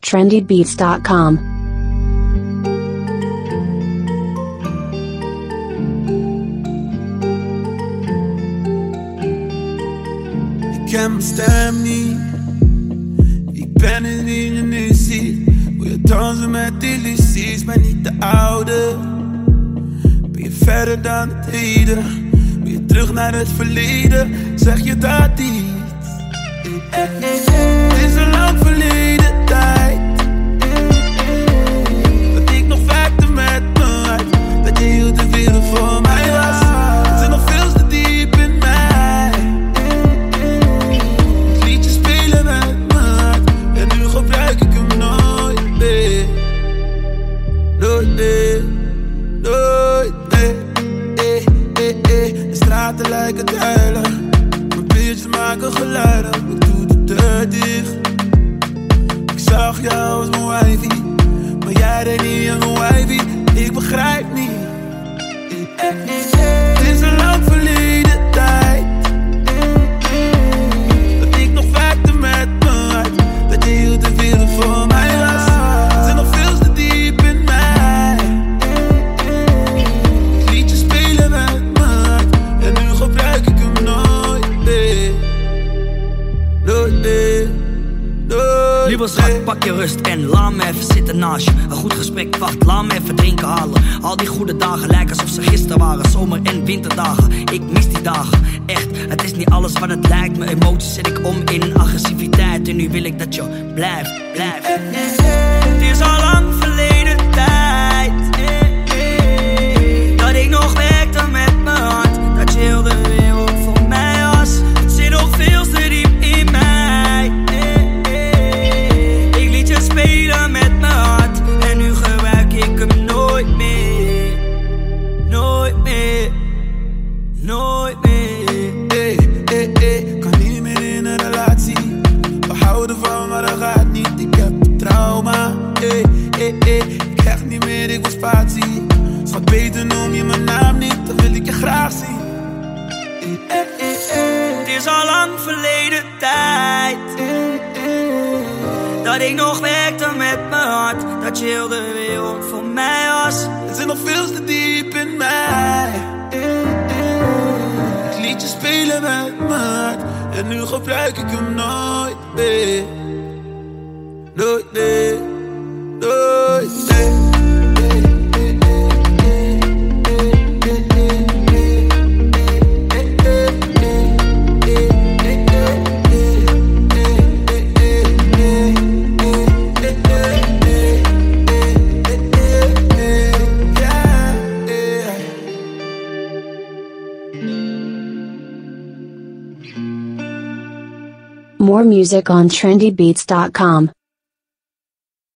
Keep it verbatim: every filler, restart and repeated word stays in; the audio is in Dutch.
trendy beats dot com. Ik ken mijn stem niet, ik ben het wie je nu ziet. Wil je dansen met illusies, maar niet de oude. Ben je verder dan het heden? Wil je terug naar het verleden? Zeg je dat niet? Het is een lang verleden tijd dat ik nog werkte met mijn hart, dat je heel de wereld voor mij was. Het zit nog veel te diep in mij. Het liedje spelen met mijn hart en nu gebruik ik hem nooit meer. Nooit meer, nooit meer. Eh, eh, eh. De straten lijken te huilen, mijn biertjes maken geluiden. Ik doe de deur dicht. Ik zag jou als mijn wifey, maar jij deed niet aan mijn wifey. Ik begrijp niet. Het is een lang verleden tijd dat ik nog werkte met mijn hart, dat je heel de wereld voor mij was. Het zit nog veel te diep in mij. Het liedje spelen met mijn hart en nu gebruik ik hem nooit meer. Nooit meer, nooit. Lieve schat, pak je rust en laat me even zitten naast je. Een goed gesprek, wacht, laat me even drinken halen. Al die goede dagen lijken alsof ze gisteren waren. Zomer- en winterdagen, ik mis die dagen. Echt, het is niet alles wat het lijkt. Mijn emoties zet ik om in agressiviteit. En nu wil ik dat je blijft, blijft. Het is al lang verleden tijd dat ik nog werkte met mijn hart, dat je heel de wereld voor mij was. Het zit nog veel te diep in mij. Ik liet je spelen met mijn hart en nu gebruik ik hem nooit meer. Nooit meer, nooit meer. Hey, hey, hey, kan niet meer in een relatie. We houden van, maar dat gaat niet. Ik heb trauma. Hey, hey, hey, ik krijg niet meer, ik wil spatie. Schat, beter noem je mijn naam niet, dan wil ik je graag zien. Hey, hey, hey, hey. Het is al lang verleden tijd dat ik nog werkte met mijn hart, dat je heel de wereld voor mij was. Het zit nog veel te diep in mij. Het liedje spelen met mijn hart en nu gebruik ik hem nooit meer. Nooit meer, nooit meer. More music on trendy beats dot com.